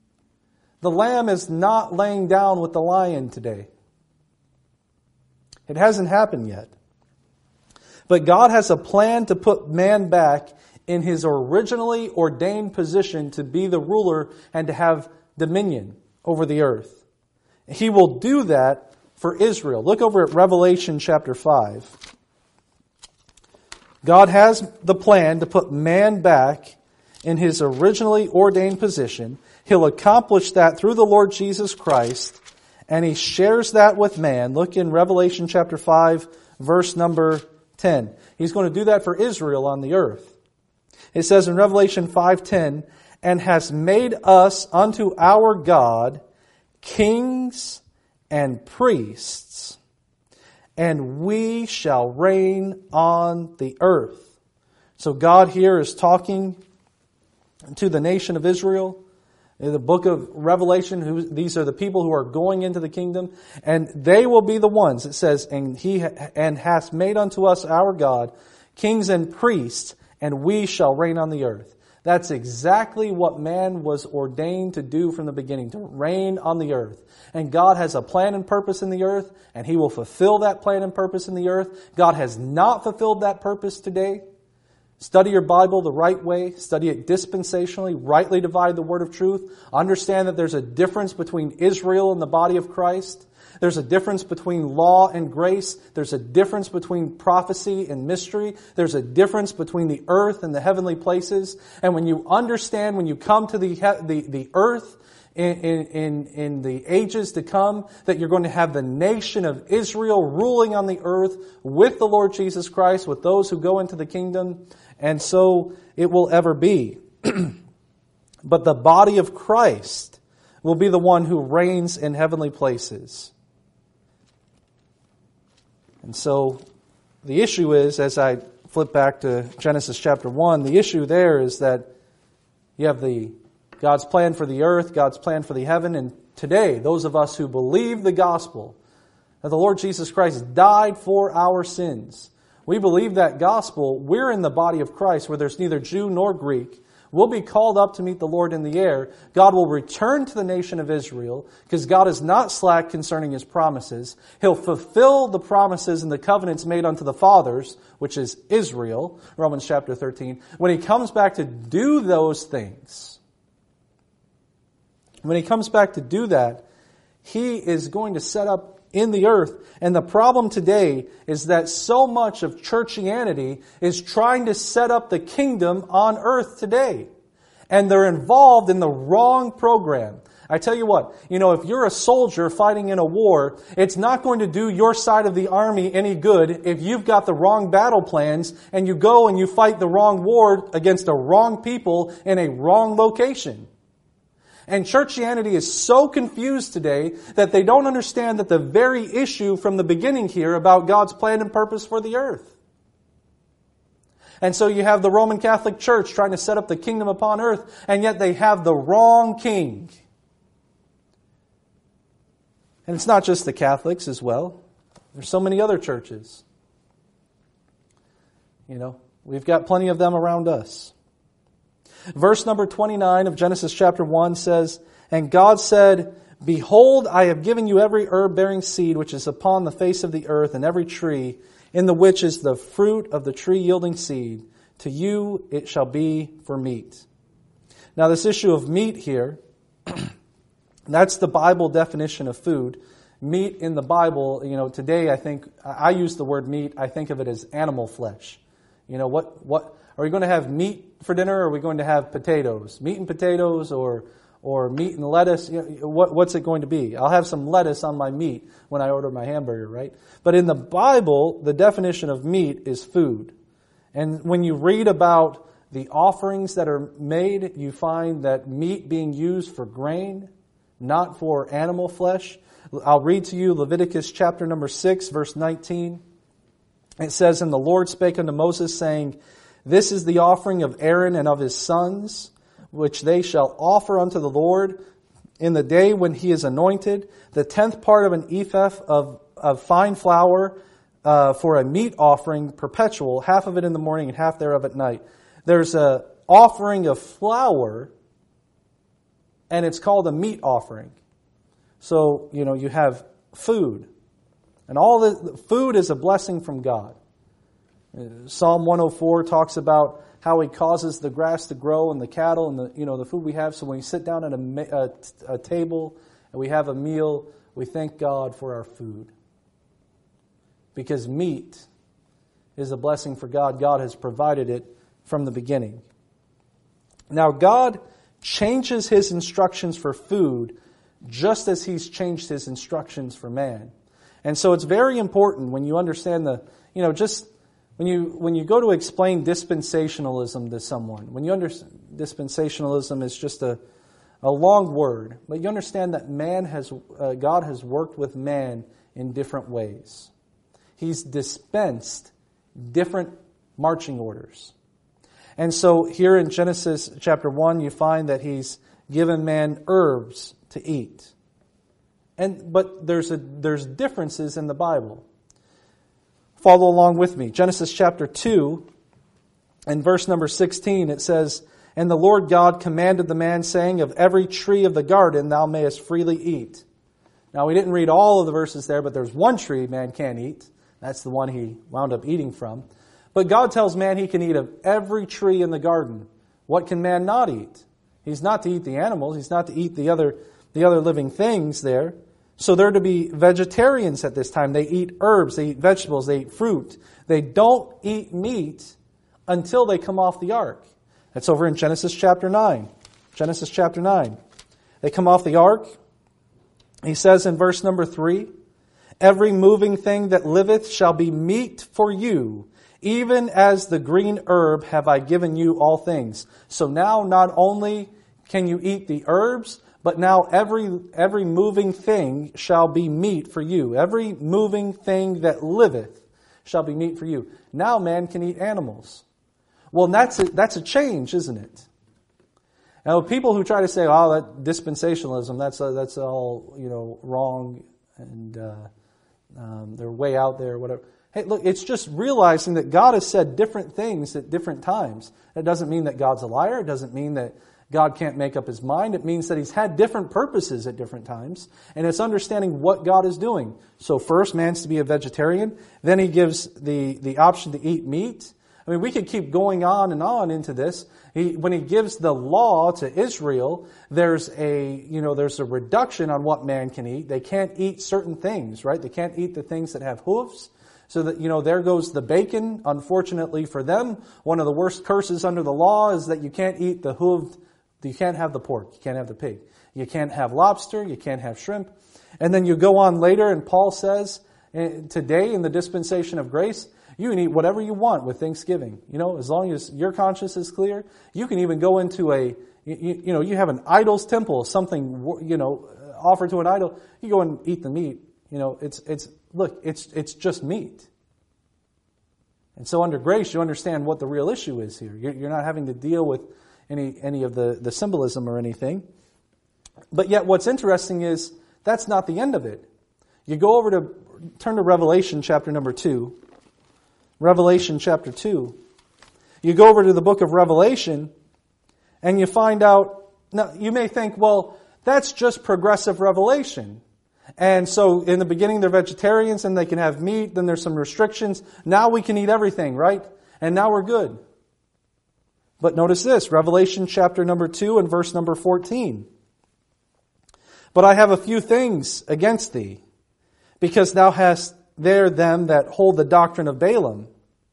Speaker 1: The Lamb is not laying down with the lion today. It hasn't happened yet. But God has a plan to put man back in his originally ordained position to be the ruler and to have dominion over the earth. He will do that for Israel. Look over at Revelation chapter five. God has the plan to put man back in his originally ordained position. He'll accomplish that through the Lord Jesus Christ, and he shares that with man. Look in Revelation chapter five, verse number ten. He's going to do that for Israel on the earth. It says in Revelation five ten, and has made us unto our God kings and priests, and we shall reign on the earth. So God here is talking to the nation of Israel. In the book of Revelation, who, these are the people who are going into the kingdom, and they will be the ones, it says, and he and hath made unto us our God kings and priests, and we shall reign on the earth. That's exactly what man was ordained to do from the beginning, to reign on the earth. And God has a plan and purpose in the earth, and he will fulfill that plan and purpose in the earth. God has not fulfilled that purpose today. Study your Bible the right way. Study it dispensationally. Rightly divide the word of truth. Understand that there's a difference between Israel and the body of Christ. There's a difference between law and grace. There's a difference between prophecy and mystery. There's a difference between the earth and the heavenly places. And when you understand, when you come to the the, the earth in, in, in the ages to come, that you're going to have the nation of Israel ruling on the earth with the Lord Jesus Christ, with those who go into the kingdom. And so it will ever be. But the body of Christ will be the one who reigns in heavenly places. And so the issue is, as I flip back to Genesis chapter one, the issue there is that you have the God's plan for the earth, God's plan for the heaven, and today, those of us who believe the gospel, that the Lord Jesus Christ died for our sins, we believe that gospel, we're in the body of Christ where there's neither Jew nor Greek. We'll be called up to meet the Lord in the air. God will return to the nation of Israel because God is not slack concerning his promises. He'll fulfill the promises and the covenants made unto the fathers, which is Israel, Romans chapter thirteen. When he comes back to do those things, when he comes back to do that, he is going to set up in the earth. And the problem today is that so much of churchianity is trying to set up the kingdom on earth today. And they're involved in the wrong program. I tell you what, you know, if you're a soldier fighting in a war, it's not going to do your side of the army any good if you've got the wrong battle plans and you go and you fight the wrong war against the wrong people in a wrong location. And churchianity is so confused today that they don't understand that the very issue from the beginning here about God's plan and purpose for the earth. And so you have the Roman Catholic Church trying to set up the kingdom upon earth, and yet they have the wrong king. And it's not just the Catholics as well. There's so many other churches. You know, we've got plenty of them around us. Verse number twenty-nine of Genesis chapter one says, and God said, behold, I have given you every herb bearing seed which is upon the face of the earth, and every tree, in the which is the fruit of the tree yielding seed. To you it shall be for meat. Now this issue of meat here, that's the Bible definition of food. Meat in the Bible, you know, today I think, I use the word meat, I think of it as animal flesh. You know, what, what, are we going to have meat for dinner, or are we going to have potatoes? Meat and potatoes, or or meat and lettuce? You know, what, what's it going to be? I'll have some lettuce on my meat when I order my hamburger, right? But in the Bible, the definition of meat is food. And when you read about the offerings that are made, you find that meat being used for grain, not for animal flesh. I'll read to you Leviticus chapter number six, verse nineteen. It says, and the Lord spake unto Moses, saying, this is the offering of Aaron and of his sons, which they shall offer unto the Lord in the day when he is anointed, the tenth part of an ephah of, of fine flour uh, for a meat offering perpetual, half of it in the morning and half thereof at night. There's a offering of flour, and it's called a meat offering. So, you know, you have food. And all the food is a blessing from God. Psalm one oh four talks about how He causes the grass to grow and the cattle and the you know the food we have. So when we sit down at a, a, a table and we have a meal, we thank God for our food. Because meat is a blessing for God. God has provided it from the beginning. Now God changes His instructions for food just as He's changed His instructions for man. And so it's very important when you understand the, you know, just when you when you go to explain dispensationalism to someone, when you understand dispensationalism is just a a long word, but you understand that man has uh, God has worked with man in different ways. He's dispensed different marching orders. And so here in Genesis chapter one, you find that He's given man herbs to eat. And but there's a there's differences in the Bible. Follow along with me. Genesis chapter two and verse number sixteen, it says, "And the Lord God commanded the man, saying, Of every tree of the garden thou mayest freely eat." Now we didn't read all of the verses there, but there's one tree man can't eat. That's the one he wound up eating from. But God tells man he can eat of every tree in the garden. What can man not eat? He's not to eat the animals. He's not to eat the other the other living things there. So they're to be vegetarians at this time. They eat herbs, they eat vegetables, they eat fruit. They don't eat meat until they come off the ark. That's over in Genesis chapter nine. Genesis chapter nine. They come off the ark. He says in verse number three, "Every moving thing that liveth shall be meat for you. Even as the green herb have I given you all things." So now not only can you eat the herbs, but now every every moving thing shall be meat for you. Every moving thing that liveth shall be meat for you. Now man can eat animals. Well, that's a, that's a change, isn't it? Now, people who try to say, "Oh, that dispensationalism, that's uh, that's all you know wrong," and uh, um, they're way out there, whatever. Hey, look, it's just realizing that God has said different things at different times. It doesn't mean that God's a liar. It doesn't mean that God can't make up His mind. It means that He's had different purposes at different times. And it's understanding what God is doing. So first, man's to be a vegetarian. Then He gives the, the option to eat meat. I mean, we could keep going on and on into this. He, when He gives the law to Israel, there's a, you know, there's a reduction on what man can eat. They can't eat certain things, right? They can't eat the things that have hooves. So that, you know, there goes the bacon. Unfortunately for them, one of the worst curses under the law is that you can't eat the hooved, you can't have the pork, you can't have the pig. You can't have lobster, you can't have shrimp. And then you go on later and Paul says, today in the dispensation of grace, you can eat whatever you want with Thanksgiving. You know, as long as your conscience is clear, you can even go into a, you, you know, you have an idol's temple, something, you know, offered to an idol, you go and eat the meat. You know, it's, it's, look, it's, it's just meat. And so under grace, you understand what the real issue is here. You're, you're not having to deal with any, any of the, the symbolism or anything. But yet what's interesting is that's not the end of it. You go over to, turn to Revelation chapter number two. Revelation chapter two. You go over to the book of Revelation and you find out, now you may think, well, that's just progressive revelation. And so in the beginning they're vegetarians and they can have meat, then there's some restrictions. Now we can eat everything, right? And now we're good. But notice this, Revelation chapter number two and verse number fourteen. "But I have a few things against thee, because thou hast there them that hold the doctrine of Balaam,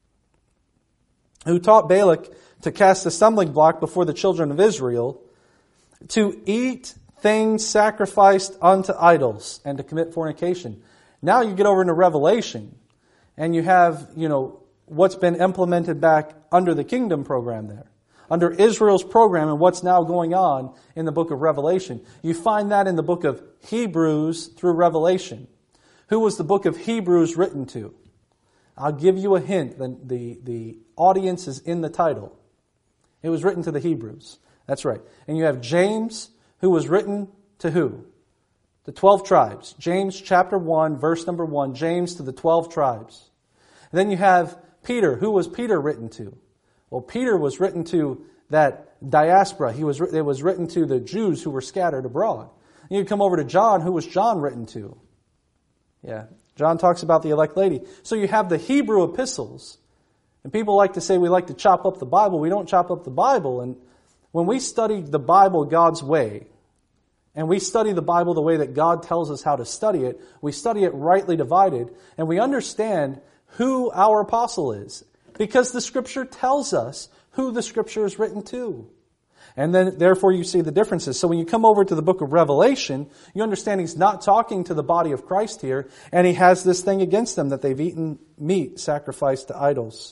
Speaker 1: who taught Balak to cast a stumbling block before the children of Israel, to eat things sacrificed unto idols, and to commit fornication." Now you get over into Revelation, and you have, you know, what's been implemented back under the kingdom program there. Under Israel's program and what's now going on in the book of Revelation. You find that in the book of Hebrews through Revelation. Who was the book of Hebrews written to? I'll give you a hint. The, the, the audience is in the title. It was written to the Hebrews. That's right. And you have James, who was written to who? The twelve tribes. James chapter one, verse number one. James to the twelve tribes. And then you have Peter. Who was Peter written to? Well, Peter was written to that diaspora. He was, it was written to the Jews who were scattered abroad. And you come over to John. Who was John written to? Yeah, John talks about the elect lady. So you have the Hebrew epistles. And people like to say we like to chop up the Bible. We don't chop up the Bible. And when we study the Bible God's way, and we study the Bible the way that God tells us how to study it, we study it rightly divided, and we understand who our apostle is. Because the Scripture tells us who the Scripture is written to. And then, therefore, you see the differences. So when you come over to the book of Revelation, you understand he's not talking to the body of Christ here, and he has this thing against them, that they've eaten meat sacrificed to idols.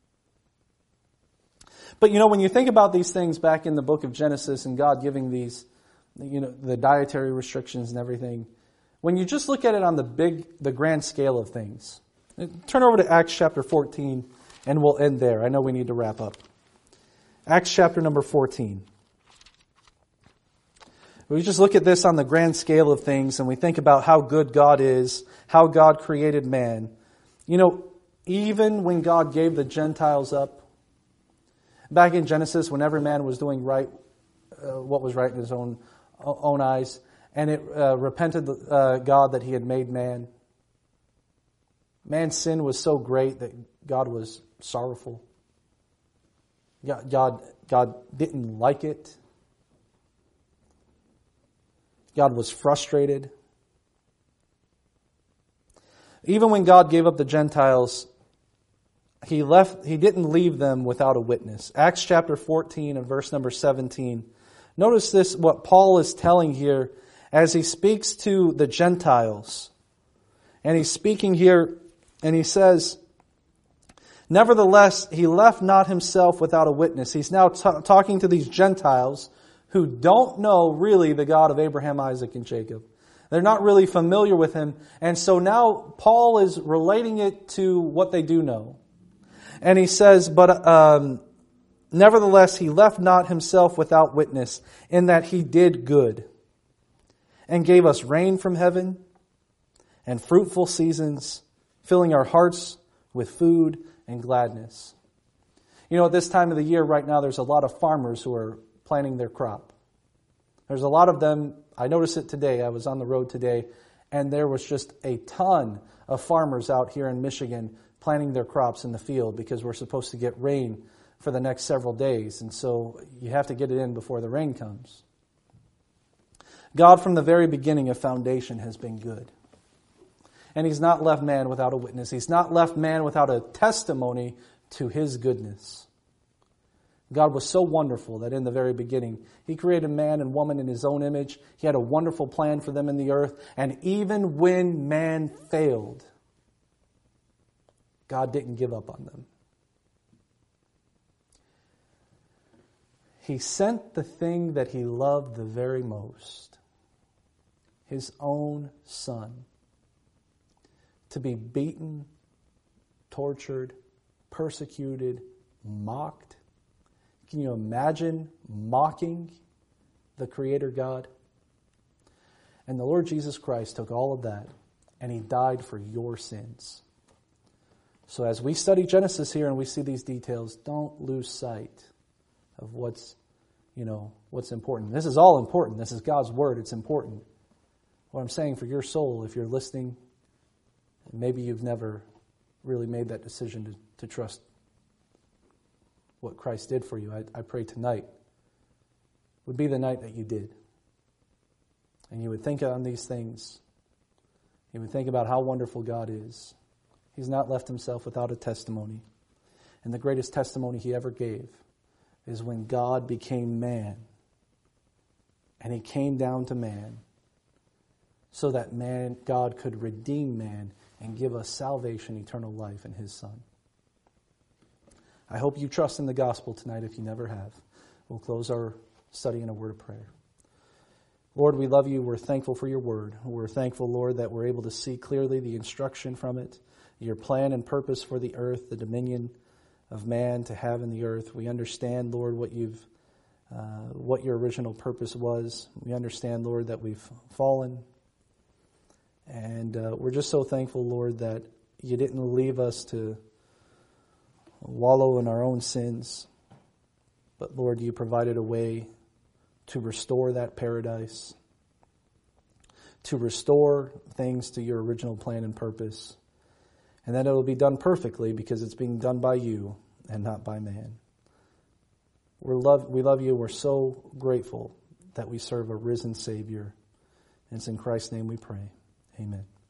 Speaker 1: But you know, when you think about these things back in the book of Genesis and God giving these, you know, the dietary restrictions and everything, when you just look at it on the big, the grand scale of things, turn over to Acts chapter fourteen, and we'll end there. I know we need to wrap up. Acts chapter number fourteen. We just look at this on the grand scale of things, and we think about how good God is, how God created man. You know, even when God gave the Gentiles up, back in Genesis, when every man was doing right, uh, what was right in his own own eyes, and it uh, repented uh, God that he had made man. Man's sin was so great that God was sorrowful. God, God, God didn't like it. God was frustrated. Even when God gave up the Gentiles, He left. He didn't leave them without a witness. Acts chapter fourteen and verse number seventeen. Notice this, what Paul is telling here as he speaks to the Gentiles. And he's speaking here, and he says, nevertheless, he left not himself without a witness. He's now t- talking to these Gentiles who don't know really the God of Abraham, Isaac, and Jacob. They're not really familiar with him. And so now Paul is relating it to what they do know. And he says, but um, nevertheless, he left not himself without witness, in that he did good, and gave us rain from heaven, and fruitful seasons, filling our hearts with food and gladness. You know, at this time of the year right now, there's a lot of farmers who are planting their crop. There's a lot of them. I noticed it today. I was on the road today, and there was just a ton of farmers out here in Michigan planting their crops in the field, because we're supposed to get rain for the next several days, and so you have to get it in before the rain comes. God, from the very beginning of foundation, has been good. And He's not left man without a witness. He's not left man without a testimony to His goodness. God was so wonderful that in the very beginning, He created man and woman in His own image. He had a wonderful plan for them in the earth. And even when man failed, God didn't give up on them. He sent the thing that He loved the very most, His own Son, to be beaten, tortured, persecuted, mocked. Can you imagine mocking the Creator God? And the Lord Jesus Christ took all of that, and He died for your sins. So as we study Genesis here and we see these details, don't lose sight of what's, you know, what's important. This is all important. This is God's Word. It's important. What I'm saying for your soul, if you're listening, maybe you've never really made that decision to, to trust what Christ did for you, I, I pray tonight would be the night that you did. And you would think on these things. You would think about how wonderful God is. He's not left Himself without a testimony. And the greatest testimony He ever gave is when God became man. And He came down to man so that man, God could redeem man and give us salvation, eternal life in His Son. I hope you trust in the gospel tonight if you never have. We'll close our study in a word of prayer. Lord, we love You. We're thankful for Your word. We're thankful, Lord, that we're able to see clearly the instruction from it, Your plan and purpose for the earth, the dominion of man to have in the earth. We understand, Lord, what You've, uh, what Your original purpose was. We understand, Lord, that we've fallen. And uh, we're just so thankful, Lord, that You didn't leave us to wallow in our own sins. But Lord, You provided a way to restore that paradise, to restore things to your original plan and purpose. And that it will be done perfectly because it's being done by you and not by man. We're love, we love you. We're so grateful that we serve a risen Savior. And it's in Christ's name we pray. Amen.